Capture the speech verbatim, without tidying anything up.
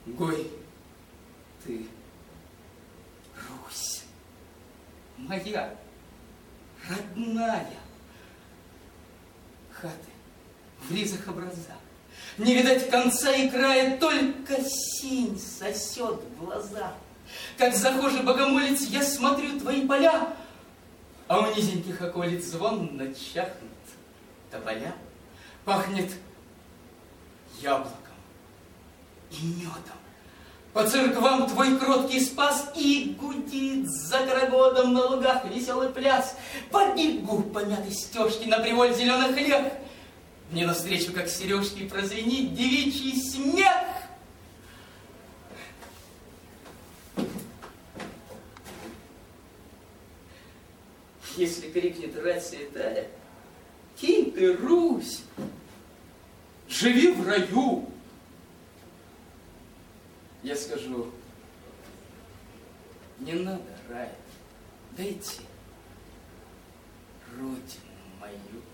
Гой ты, Русь, моя родная. Хаты в ризах образа, не видать конца и края, только синь сосет в глаза. Как захожий богомолец, я смотрю твои поля, а у низеньких околиц звонно чахнут тополя. Пахнет яблоком и медом. По церквам твой кроткий спас, и гудит за городом на лугах веселый пляс. Побегу по мятой стежке на приволь зеленых лег. Мне навстречу, как сережки, прозвенит девичий смех. Если крикнет рать святая: кинь ты, Русь, живи в раю, я скажу: не надо рая, дайте родину мою.